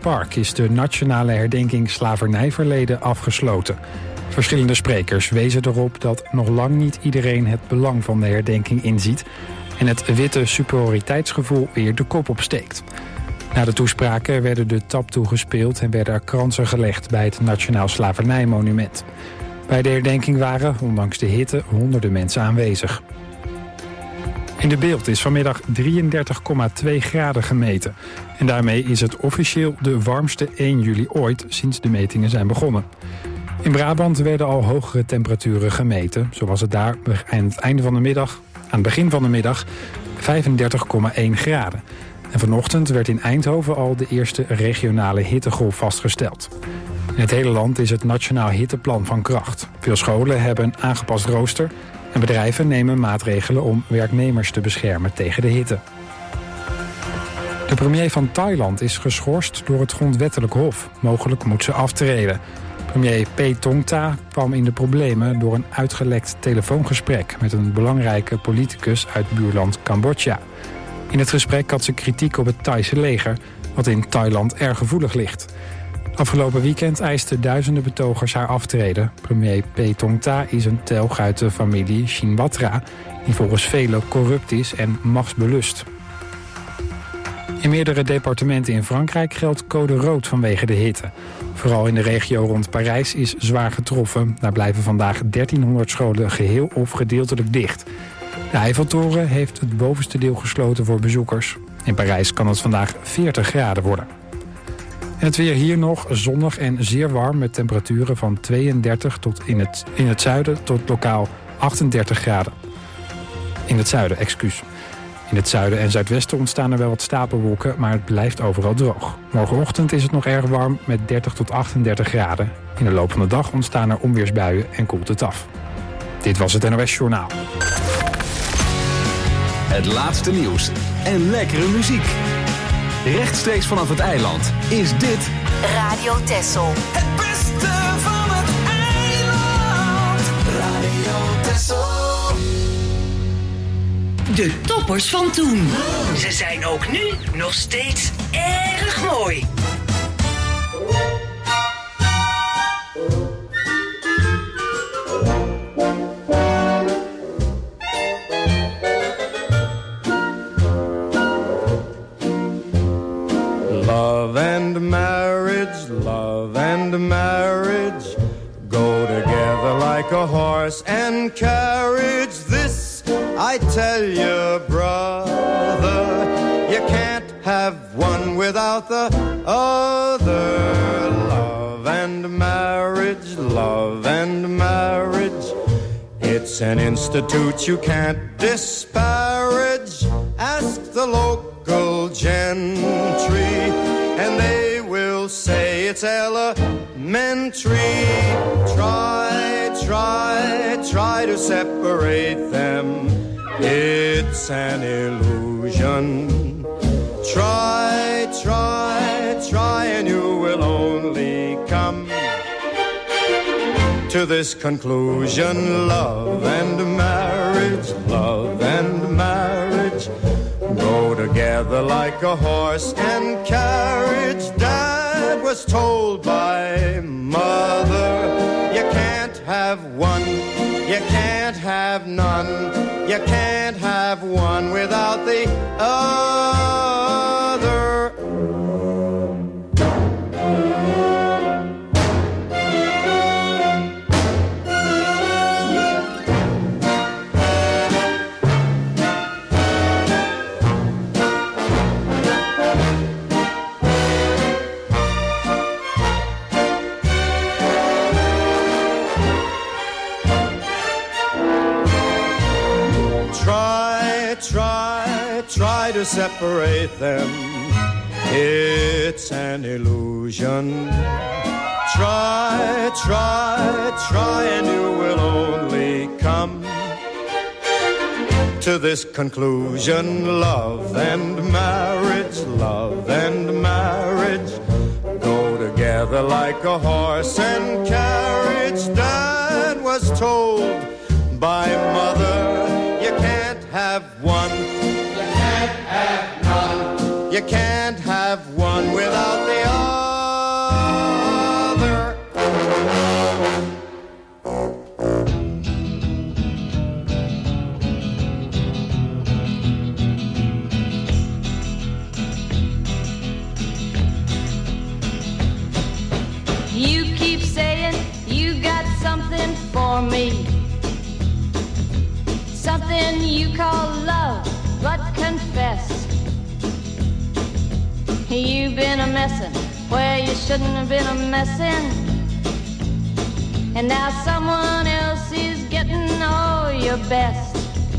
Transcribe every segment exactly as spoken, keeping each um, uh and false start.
Park is de nationale herdenking slavernijverleden afgesloten. Verschillende sprekers wezen erop dat nog lang niet iedereen het belang van de herdenking inziet en het witte superioriteitsgevoel weer de kop opsteekt. Na de toespraken werden de taptoe gespeeld en werden er kransen gelegd bij het Nationaal Slavernijmonument. Bij de herdenking waren, ondanks de hitte, honderden mensen aanwezig. In De Beeld is vanmiddag drieëndertig komma twee graden gemeten. En daarmee is het officieel de warmste één juli ooit sinds de metingen zijn begonnen. In Brabant werden al hogere temperaturen gemeten. Zo was het daar aan het einde van de middag, aan het begin van de middag vijfendertig komma één graden. En vanochtend werd in Eindhoven al de eerste regionale hittegolf vastgesteld. In het hele land is het Nationaal Hitteplan van kracht. Veel scholen hebben een aangepast rooster en bedrijven nemen maatregelen om werknemers te beschermen tegen de hitte. De premier van Thailand is geschorst door het grondwettelijk hof. Mogelijk moet ze aftreden. Premier P. Tongta kwam in de problemen door een uitgelekt telefoongesprek met een belangrijke politicus uit buurland Cambodja. In het gesprek had ze kritiek op het Thaise leger, wat in Thailand erg gevoelig ligt. Afgelopen weekend eisten duizenden betogers haar aftreden. Premier P. Tongta is een telg uit de familie Shinawatra, die volgens velen corrupt is en machtsbelust. In meerdere departementen in Frankrijk geldt code rood vanwege de hitte. Vooral in de regio rond Parijs is zwaar getroffen. Daar blijven vandaag dertienhonderd scholen geheel of gedeeltelijk dicht. De Eiffeltoren heeft het bovenste deel gesloten voor bezoekers. In Parijs kan het vandaag veertig graden worden. En het weer hier nog zonnig en zeer warm met temperaturen van tweeëndertig tot in het, in het zuiden tot lokaal achtendertig graden. In het zuiden, excuus. In het zuiden en zuidwesten ontstaan er wel wat stapelwolken, maar het blijft overal droog. Morgenochtend is het nog erg warm met dertig tot achtendertig graden. In de loop van de dag ontstaan er onweersbuien en koelt het af. Dit was het N O S Journaal. Het laatste nieuws en lekkere muziek. Rechtstreeks vanaf het eiland is dit Radio Texel. Het beste van het eiland. Radio Texel. De toppers van toen. Ze zijn ook nu nog steeds erg mooi. Love and marriage, love and marriage go together like a horse and carriage. This I tell you, brother, you can't have one without the other. Love and marriage, love and marriage, it's an institute you can't disparage. Ask the local gentry, and they will say it's elementary. Try, try, try to separate them. It's an illusion. Try, try, try, and you will only come to this conclusion. Love and marriage, love and marriage go together like a horse and carriage. Dad was told by mother, you can't have one, you can't have none, you can't have one without the other. Try to separate them, it's an illusion. Try, try, try, and you will only come to this conclusion. Love and marriage, love and marriage go together like a horse and carriage. Dad was told by mother, you can't have one, you can't have none, you can't have one without the other. something you call love, but confess you've been a messin' where you shouldn't have been a messin', and now someone else is getting all your best.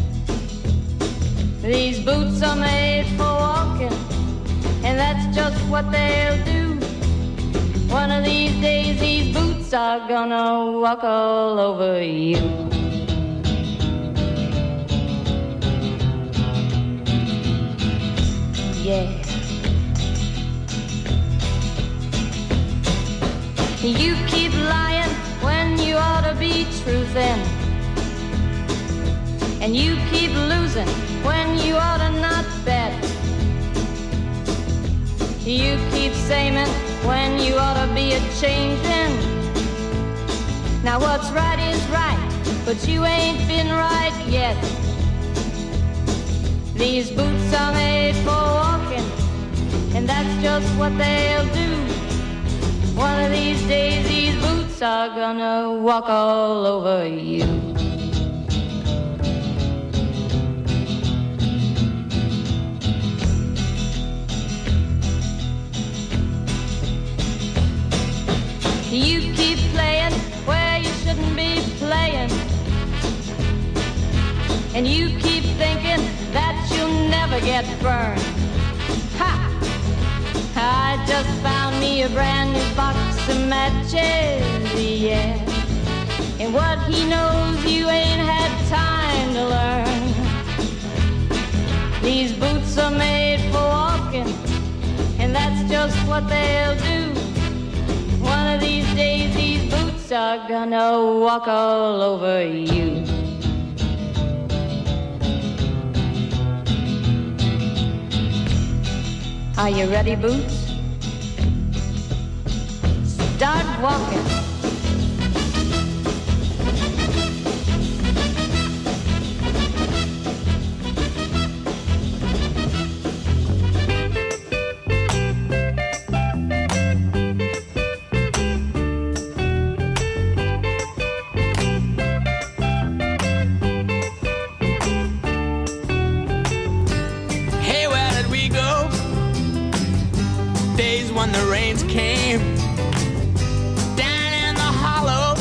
These boots are made for walking, and that's just what they'll do. One of these days these boots are gonna walk all over you. Yeah. You keep lying when you ought to be truthin', and you keep losing when you ought to not bet. You keep saying when you ought to be a-changin'. Now what's right is right, but you ain't been right yet. These boots are made for walking, and that's just what they'll do. One of these days these boots are gonna walk all over you. You keep playing where you shouldn't be playing, and you keep thinking that you'll never get burned. Ha! I just found me a brand new box of matches, yeah. And what he knows you ain't had time to learn. These boots are made for walking, and that's just what they'll do. One of these days these boots are gonna walk all over you. Are you ready, Boots? Start walking. When the rains came down in the hollow,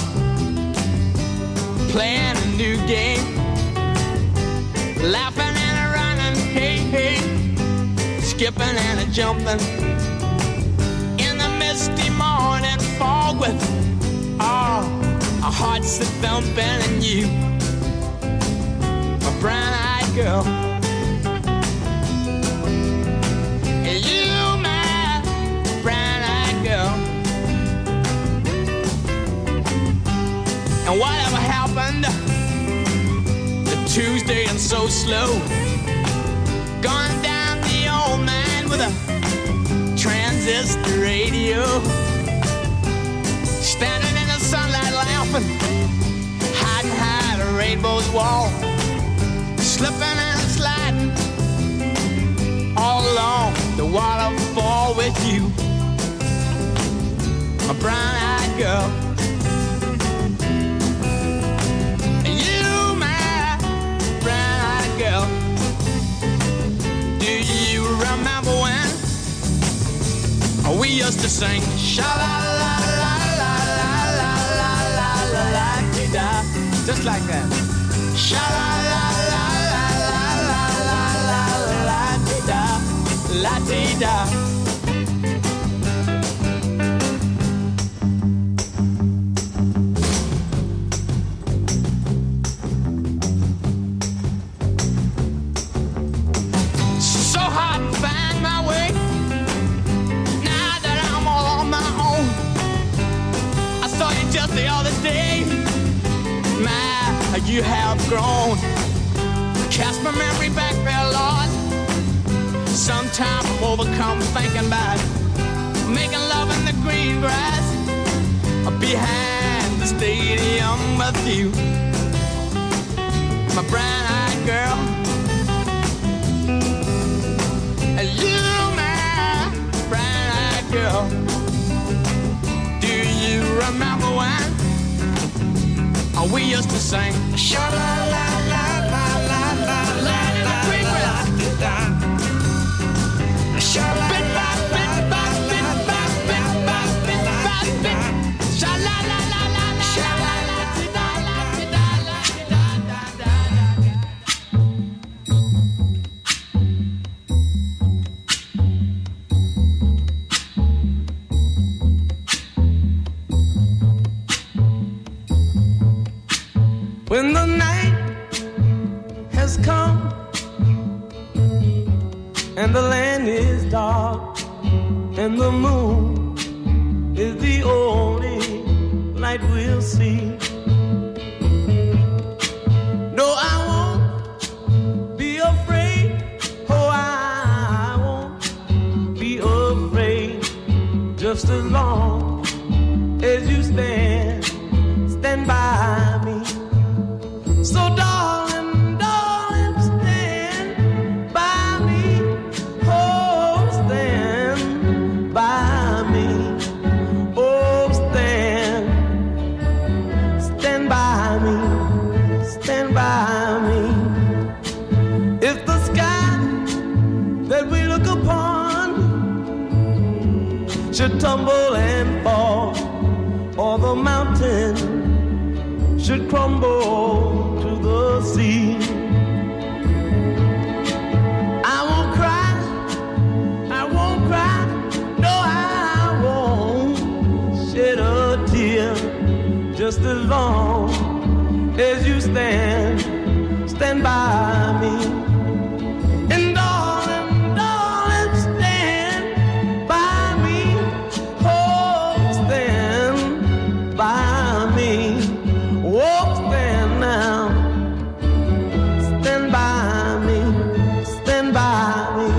playing a new game, laughing and a running, hey, hey, skipping and a jumping in the misty morning fog with oh, our hearts a thumping, and you, a brown-eyed girl. And whatever happened to Tuesday and so slow, gone down the old man with a transistor radio, standing in the sunlight laughing, hiding high the rainbow's wall, slipping and sliding all along the waterfall with you, a brown-eyed girl. Girl, do you remember when we used to sing sha la la la la la la la la la la da, just like that. Sha la la la la la la la la la da, la dee da. The other day, my, you have grown. Cast my memory back there, Lord. Sometimes I'm overcome thinking about making love in the green grass behind the stadium with you, my brown-eyed girl. You, my brown-eyed girl. Do you remember when we used to sing sha la la la la la When the night has come and the land is dark and the moon is the only light we'll see. No, I won't be afraid. Oh, I won't be afraid. Just as long as you stand, stand by me. So darling, darling, stand by me. Oh, stand by me. Oh, stand, stand by me. Stand by me. If the sky that we look upon should tumble and fall, or the mountain should crumble to the sea, I won't cry, I won't cry, no, I won't shed a tear. Just as long as you stand, stand by me. And darling, darling, stand by me. Oh, stand by me. Oh, stand now. Stand by me. Stand by me.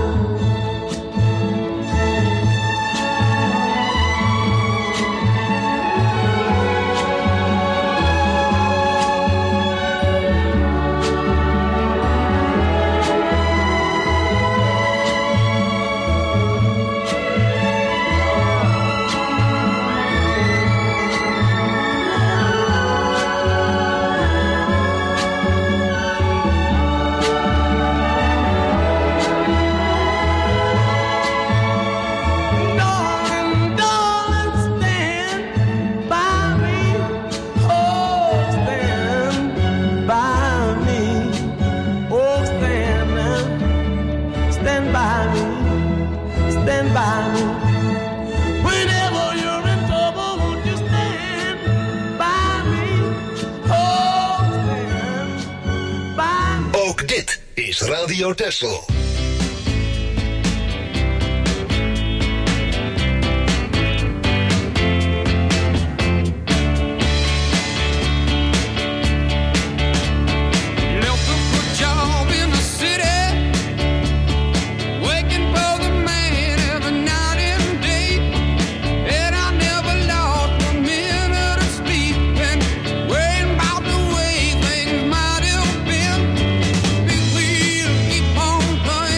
Radio Texel. Keep on playing.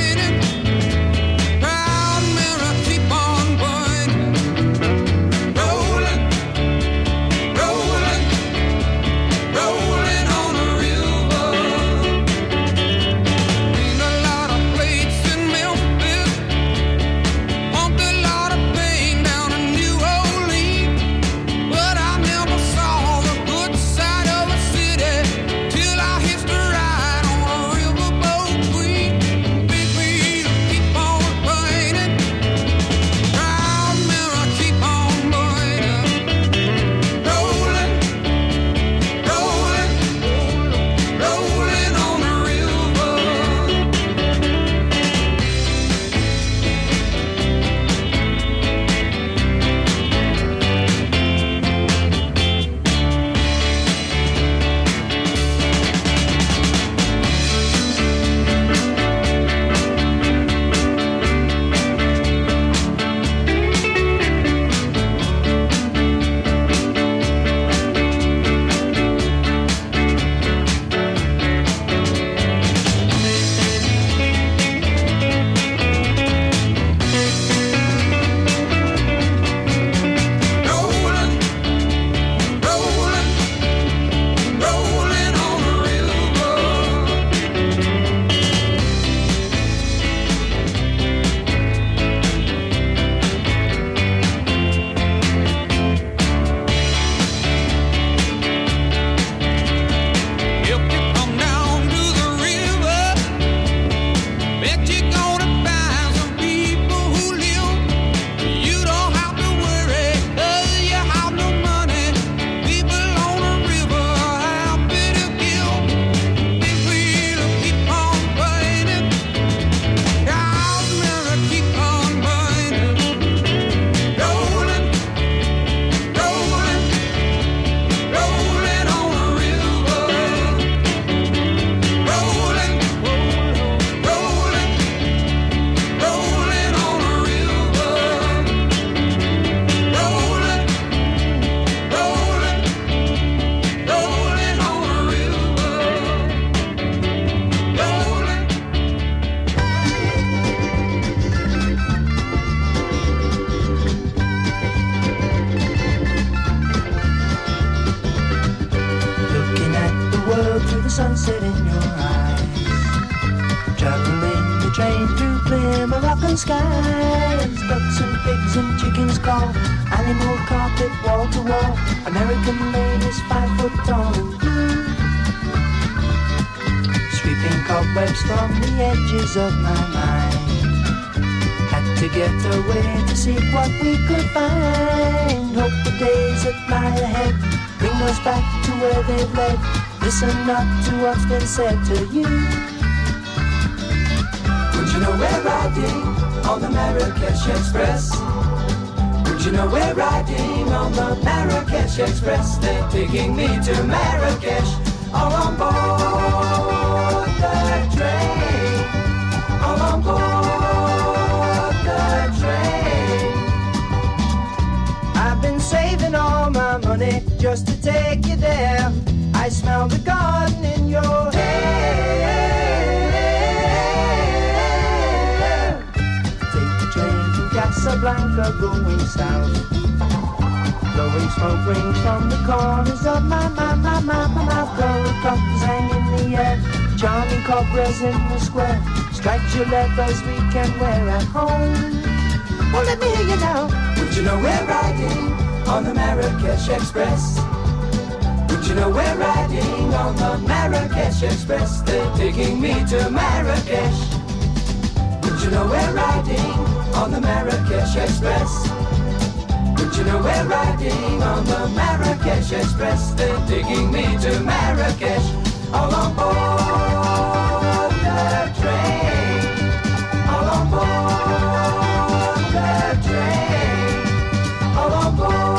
sunset in your eyes. Traveling the train through clear Moroccan skies. Ducks and pigs and chickens call. Animal carpet wall to wall. American ladies five foot tall and blue. Sweeping cobwebs from the edges of my mind. Had to get away to see what we could find. Hope the days that lie ahead bring us back to where they've led. Listen not to what's been said to you. Would you know we're riding on the Marrakesh Express? Would you know we're riding on the Marrakesh Express? They're taking me to Marrakesh, all on board the train, all on board the train. I've been saving all my money just to take you there. I smell the garden in your hair. Take the train from Casablanca going south. Blowing smoke rings from the corners of my, my, my, my, my mouth. Gold cockles hang in the air. Charming cobras in the square. Striped your leathers we can wear at home. Well, let me hear you now. Would you know we're riding on the Marrakesh Express? Would you know we're riding on the Marrakesh Express? They're taking me to Marrakesh. Would you know we're riding on the Marrakesh Express? Would you know we're riding on the Marrakesh Express? They're taking me to Marrakesh, all on board the train, all on board the train, all on board.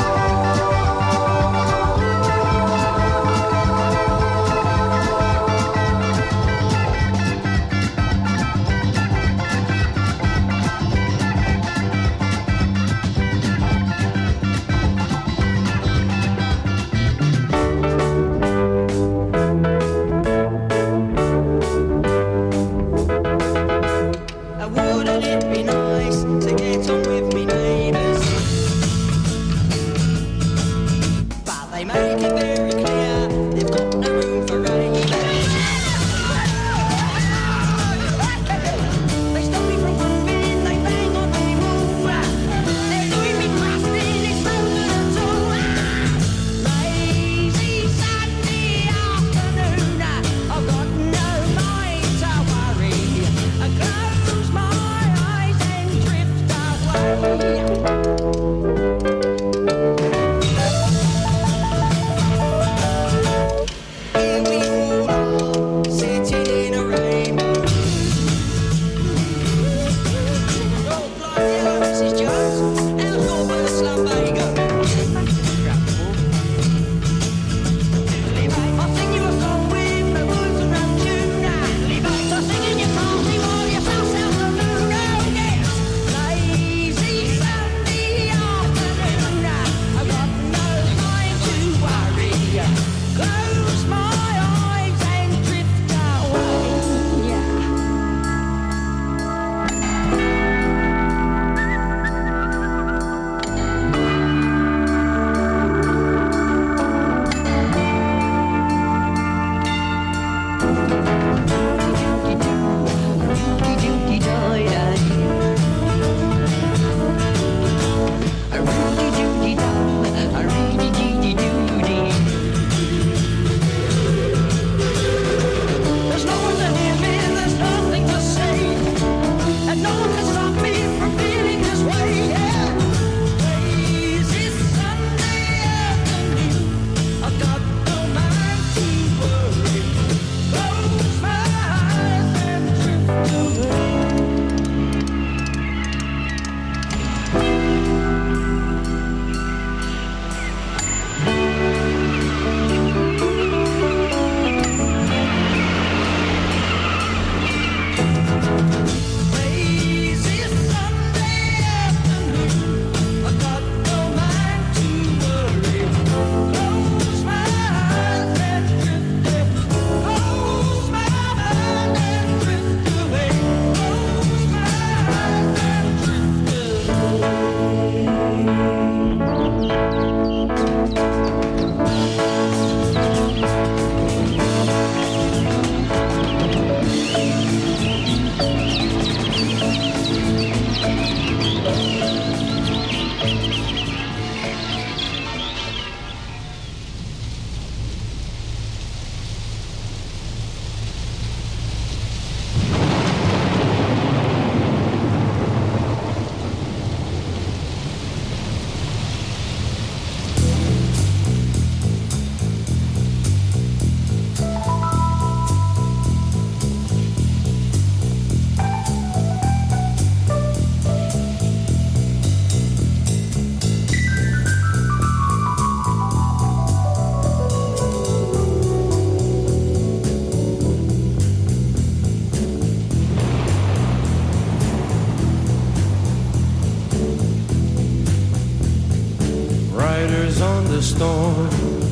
Riders on the storm,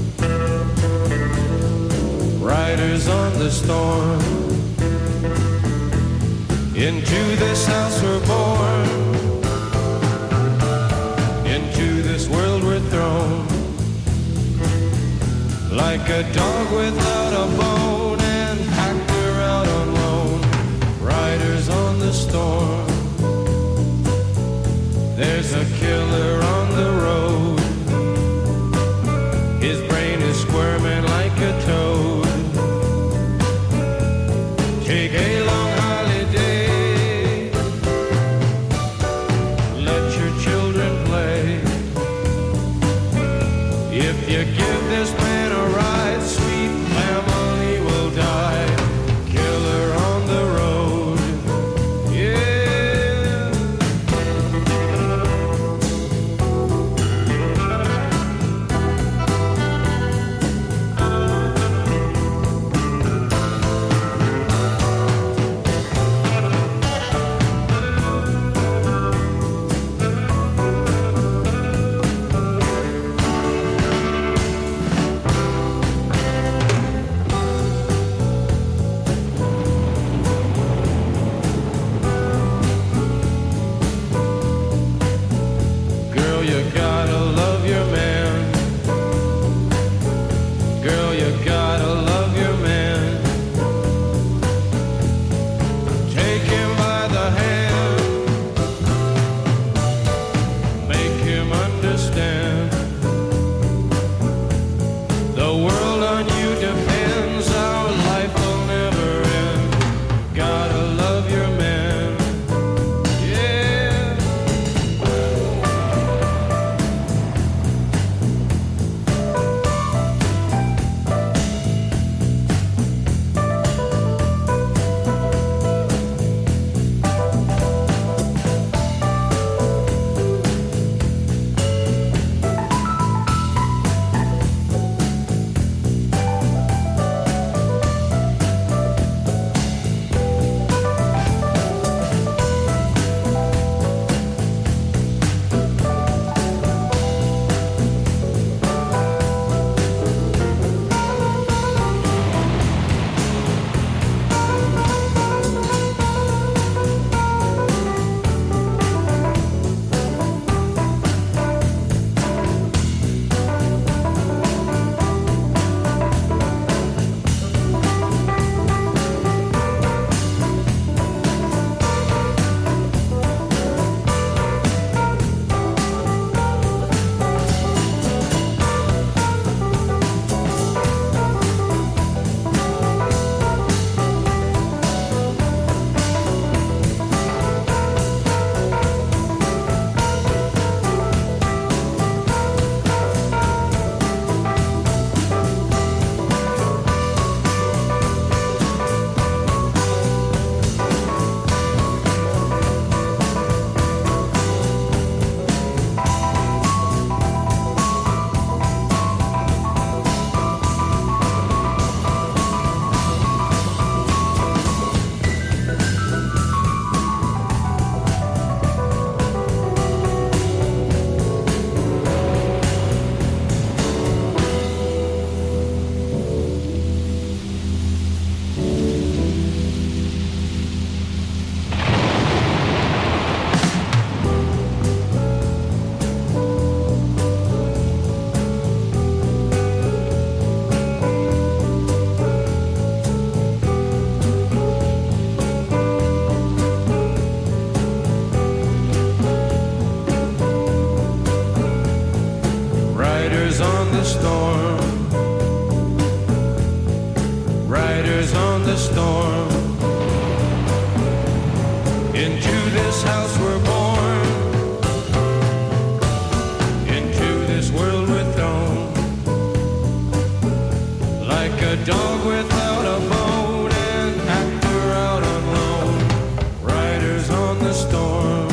riders on the storm. Into this house we're born, into this world we're thrown. Like a dog without a bone and packed her out on loan. Riders on the storm, there's a killer on the road. His brain is squirming like a toad. Take a long holiday, let your children play. If you give this man a ride, sweet family will die. Killer on the road, yeah. Girl, you gotta love your man. Girl, you gotta love your man. Take him by the hand, make him understand. The world on you depends, our life will never end. Gotta love your man, yeah. Riders on the storm, riders on the storm. Into this house we're born, into this world we're thrown. Like a dog without a bone and actor out on loan. Riders on the storm.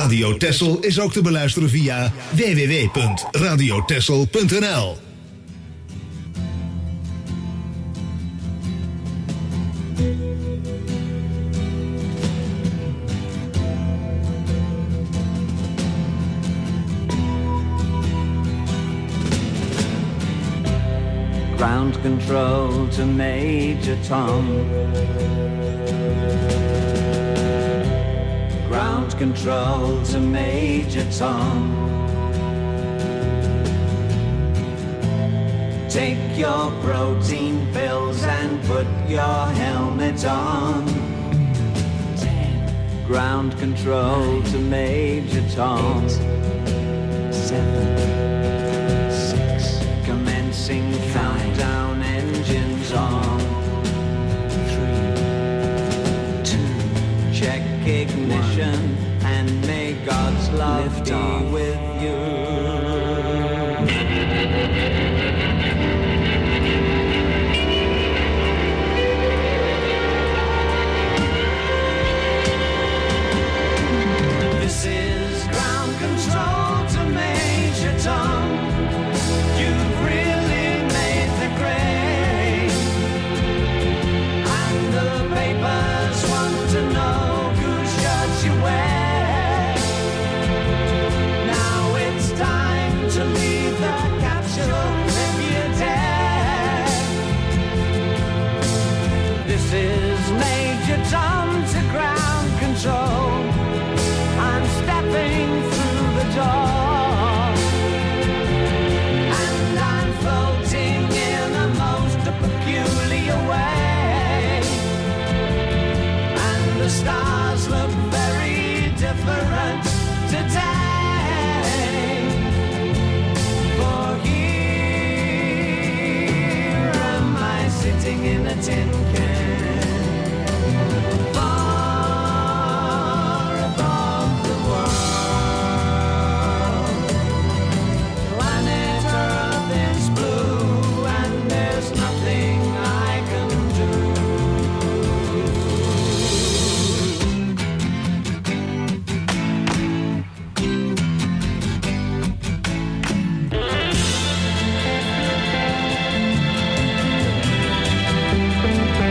Radio Texel is ook te beluisteren via w w w punt radio texel punt n l. Ground control to Major Tom. Ground control to Major Tom. Take your protein pills and put your helmet on. Ten. Ground control nine, to Major Tom. Eight, seven, six. Commencing countdown, engines on. Three, two. Check ignition one. And may God's love lift be off. With you. This is ground control to Major Tom. You've really made the grade, and the papers want to know whose shirts you wear. Now it's time to leave the capsule if you dare. This is Major Tom to ground control. I'm stepping through the door, and I'm floating in a most peculiar way, and the stars look very different today. For here am I sitting in a tin can. Thank you.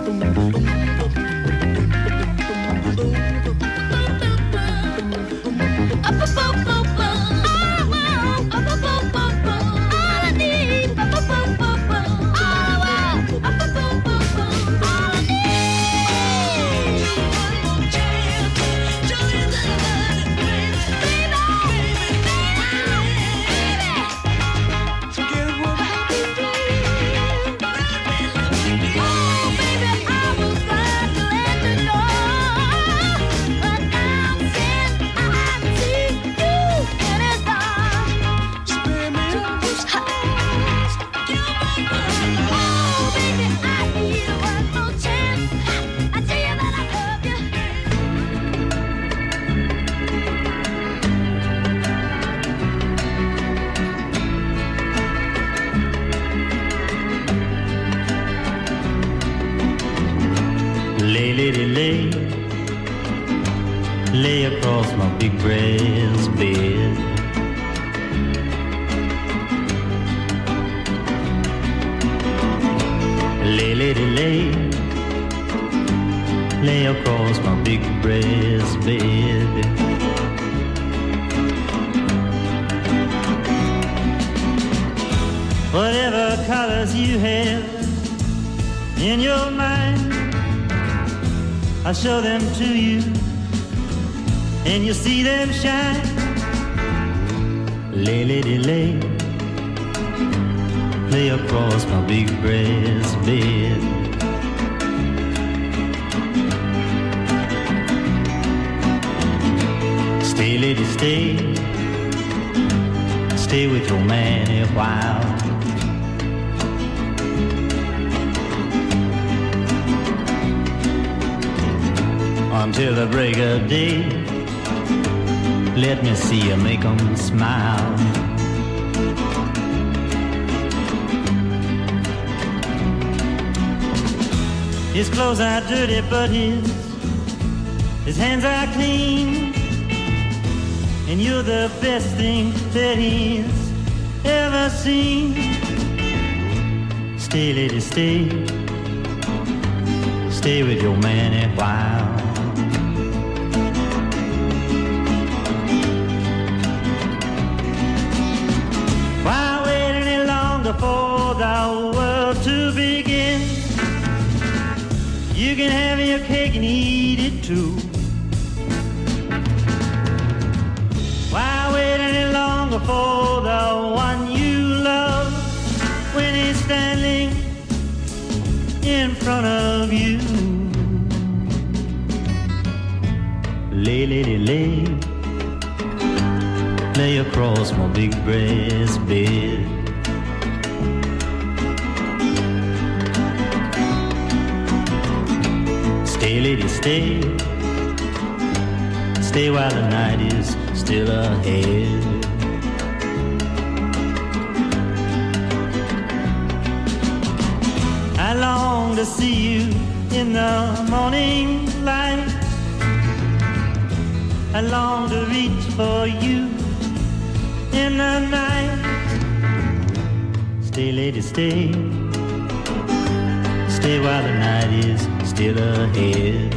Show them to you, and you see them shine. Lay, lady, lay, lay across my big brass bed. Stay, lady, stay, stay with your man a while. Until the break of day, let me see you make 'em smile. His clothes are dirty, but his his hands are clean, and you're the best thing that he's ever seen. Stay, lady, stay, stay with your man a while. For the world to begin, you can have your cake and eat it too. Why wait any longer for the one you love when he's standing in front of you? Lay, lady, lay, lay across my big brass bed. Stay, lady, stay, stay while the night is still ahead. I long to see you in the morning light. I long to reach for you in the night. Stay, lady, stay, stay while the night is still ahead.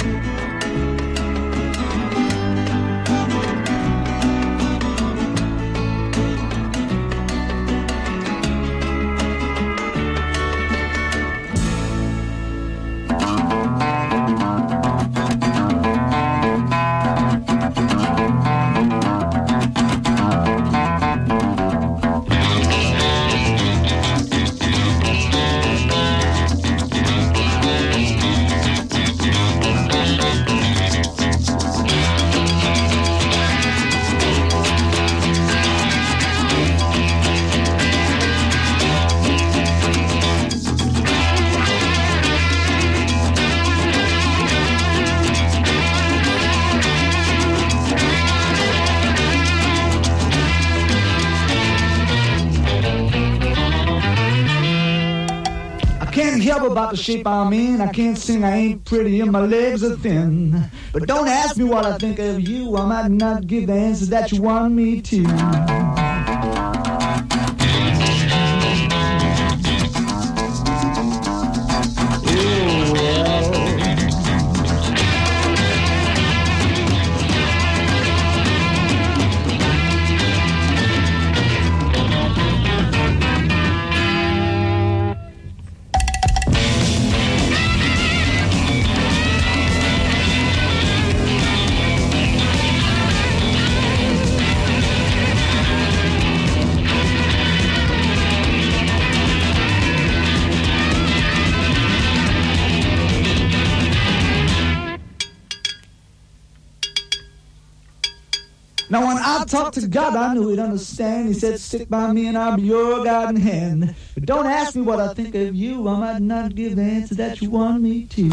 About the shape I'm in, I can't sing, I ain't pretty, and my legs are thin. But don't ask me what I think of you, I might not give the answers that you want me to. Ooh, yeah. Now when I talked to God, I knew he'd understand. He said, stick by me and I'll be your guiding hand. But don't ask me what I think of you. I might not give the answer that you want me to.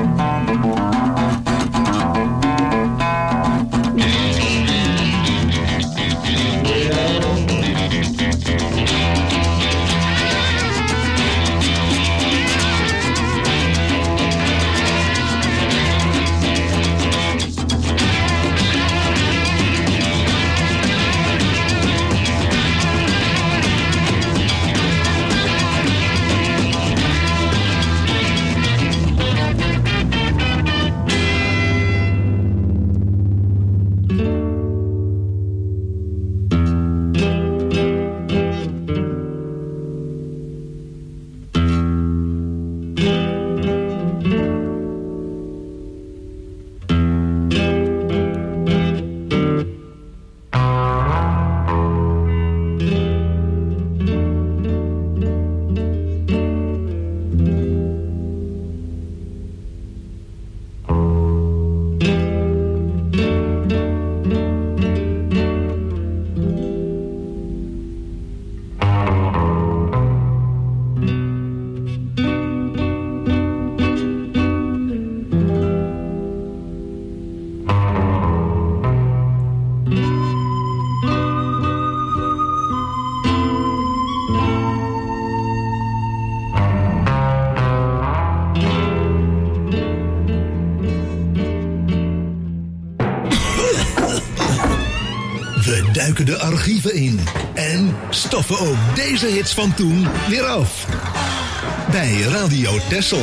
Duiken de archieven in en stoffen ook deze hits van toen weer af. Bij Radio Texel.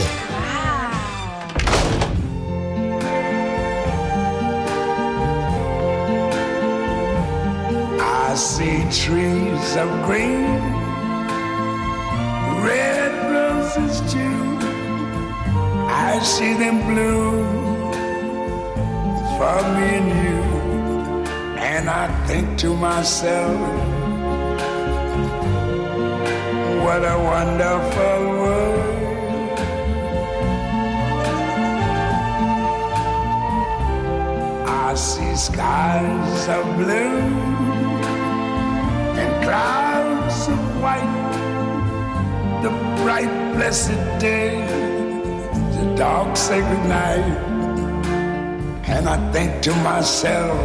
I see trees of green, red roses too. I see them bloom for me and you. And I think to myself, what a wonderful world. I see skies of blue and clouds of white, the bright blessed day, the dark sacred night. And I think to myself,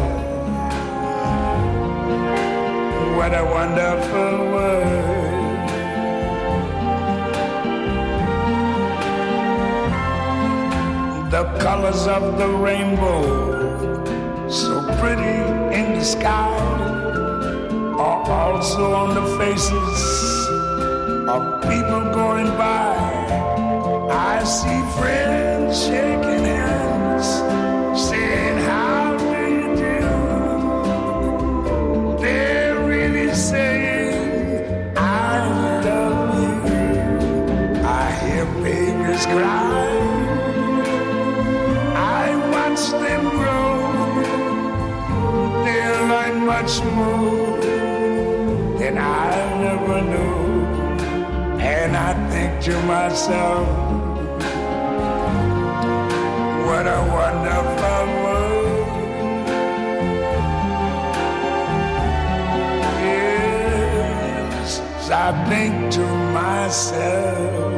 what a wonderful world. The colors of the rainbow, so pretty in the sky, are also on the faces of people going by. I see friends shaking hands, saying how do you do. They're really saying I love you. I hear babies cry, I watch them grow. They'll learn much more than I never knew. And I think to myself, what a wonderful world. Yes, I think to myself,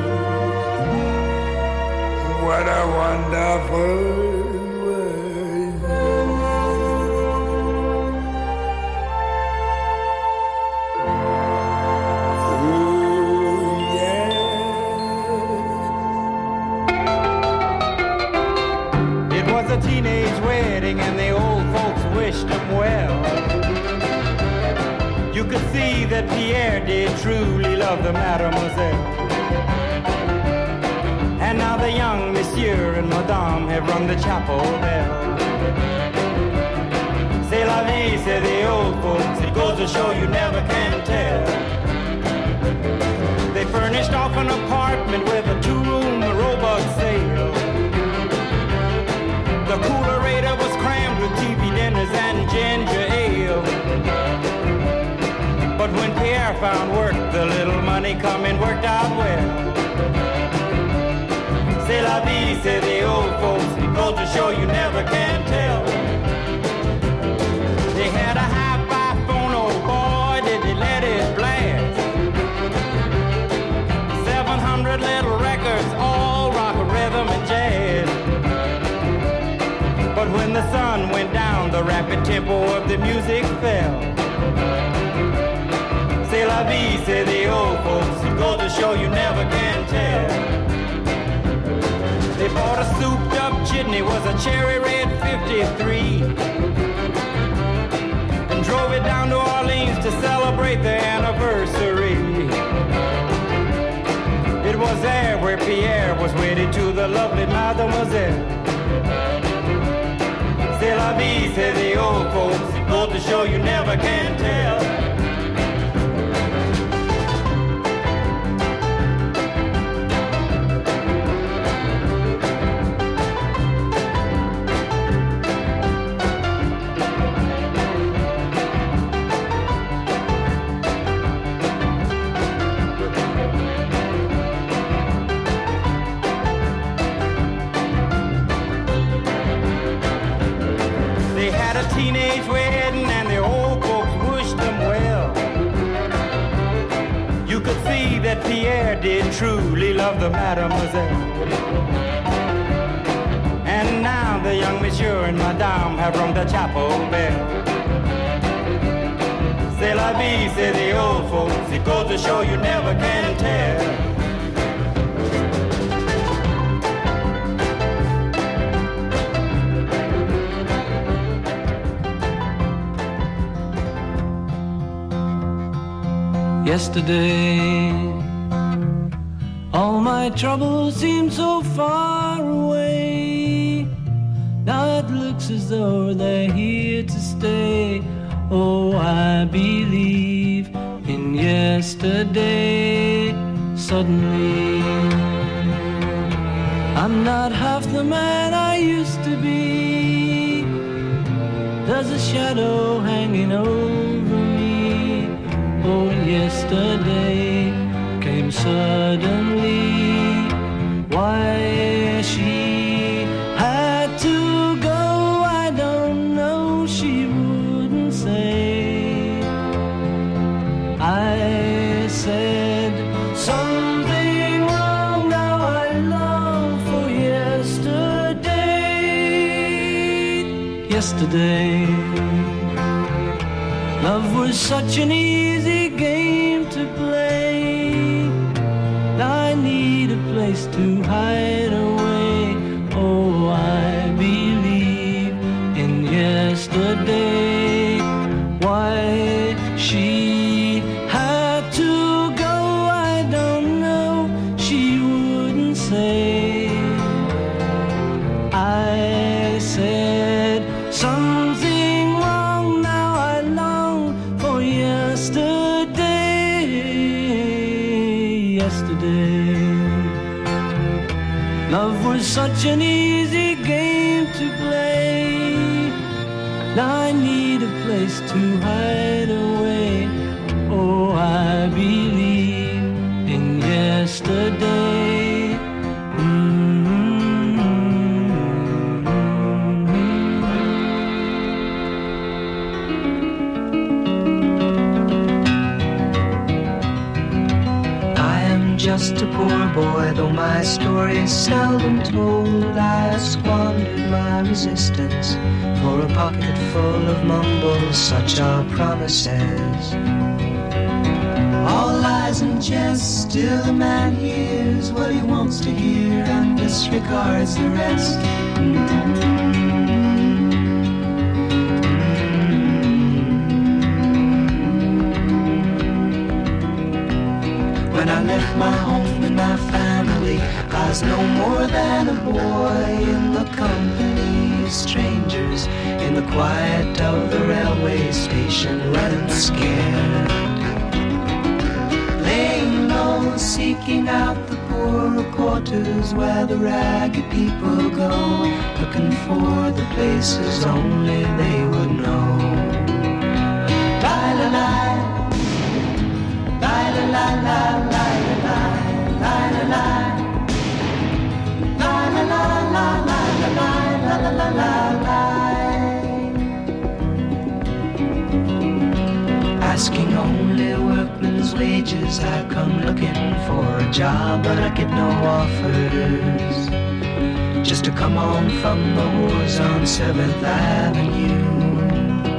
what a wonderful world. Teenage wedding and the old folks wished him well. You could see that Pierre did truly love the mademoiselle. And now the young monsieur and madame have rung the chapel bell. C'est la vie, say the old folks, it goes to show you never can tell. They furnished off an apartment with a two-room robot sale. The coolerator was crammed with T V dinners and ginger ale. But when Pierre found work, the little money coming worked out well. C'est la vie, say the old folks, it goes to show you never can tell. They tempo of the music fell. C'est la vie, say the old folks. It goes to show you never can tell. They bought a souped up jitney, was a cherry red fifty-three, and drove it down to Orleans to celebrate their anniversary. It was there where Pierre was wedded to the lovely mademoiselle. C'est la vie, say the old folks. It goes to show you never can tell. Teenage wedding and the old folks wished them well. You could see that Pierre did truly love the mademoiselle. And now the young monsieur and madame have rung the chapel bell. C'est la vie, say the old folks. It goes to show you never can tell. Yesterday, all my troubles seemed so far away. Now it looks as though they're here to stay. Oh, I believe in yesterday. Suddenly, I'm not half the man I used to be. There's a shadow hanging over me. Oh, yesterday came suddenly. Why she had to go, I don't know, she wouldn't say. I said something wrong, now I long for yesterday. Yesterday, love was such an easy game to play. Now I need a place to hide away. Oh, I believe in yesterday. Why she had to go, I don't know, she wouldn't say. I said something wrong, now I long for yesterday. Yesterday, love was such an easy game to play. Now I need a place to hide away. Oh, I believe in yesterday. Just a poor boy, though my story is seldom told. I squandered my resistance for a pocket full of mumbles, such are promises. All lies and jest, still a man hears what he wants to hear and disregards the rest. When I left my home and my family, I was no more than a boy in the company of strangers, in the quiet of the railway station, running scared, laying low, seeking out the poorer quarters where the ragged people go, looking for the places only they would know. La-la-la, la-la-la-la. Asking only workmen's wages, I come looking for a job, but I get no offers. Just to come on from the wars on seventh Avenue.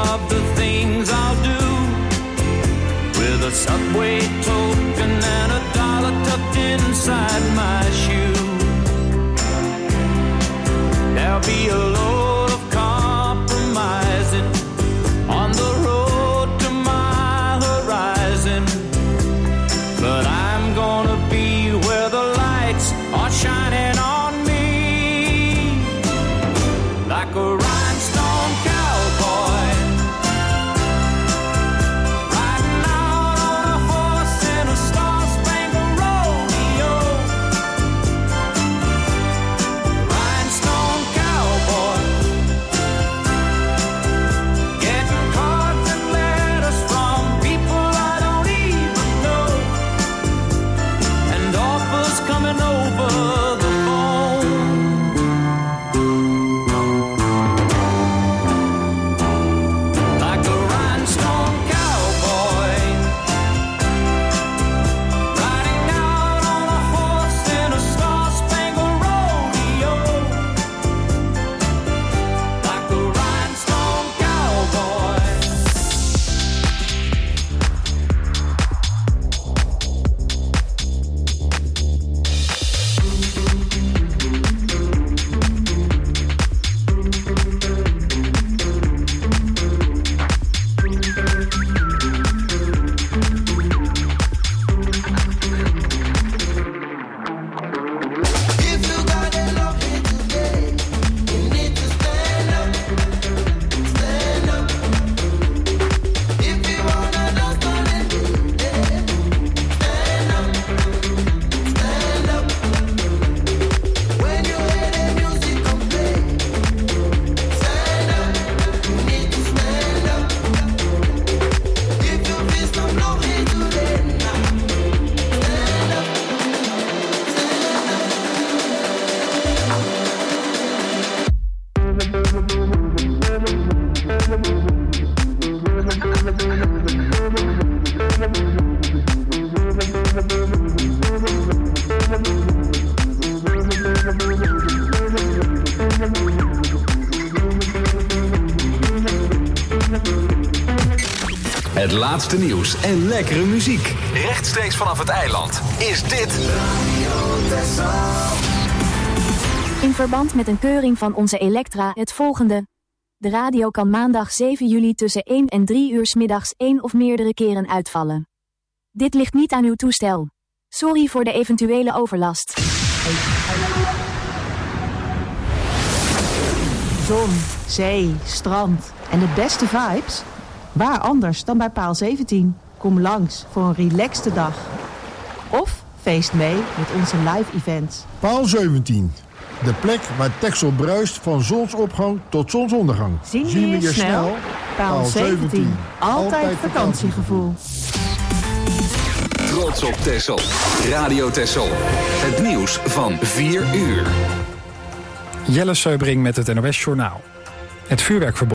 of the things I'll do with a Subway token and a dollar tucked inside my shoe. There'll be a load of compromising on the road to my horizon, but I'm gonna be where the lights are shining on me like a rhinestone cowboy riding out on a horse in a star-spangled rodeo. Rhinestone cowboy getting cards and letters from people I don't even know, and offers coming over the phone. Like a rhinestone cowboy riding out on a horse in a star-spangled rodeo. Like a rhinestone cowboy. If you got it love here today, you need to stand up, stand up. If you wanna dance on it today, stand up, stand up. When you hear the music come play, stand up, you need to stand up. If you feel some love here today, now stand up, stand up. Het laatste nieuws en lekkere muziek. Rechtstreeks vanaf het eiland is dit In verband met een keuring van onze Elektra het volgende. De radio kan maandag zeven juli tussen één en drie uur 's middags één of meerdere keren uitvallen. Dit ligt niet aan uw toestel. Sorry voor de eventuele overlast. Zon, zee, strand en de beste vibes? Waar anders dan bij Paal zeventien? Kom langs voor een relaxte dag. Of feest mee met onze live events. Paal zeventien. De plek waar Texel bruist van zonsopgang tot zonsondergang. Zien we je snel? Paal zeventien. Altijd vakantiegevoel. Trots op Texel. Radio Texel. Het nieuws van vier uur. Jelle Seubring met het N O S Journaal. Het vuurwerkverbod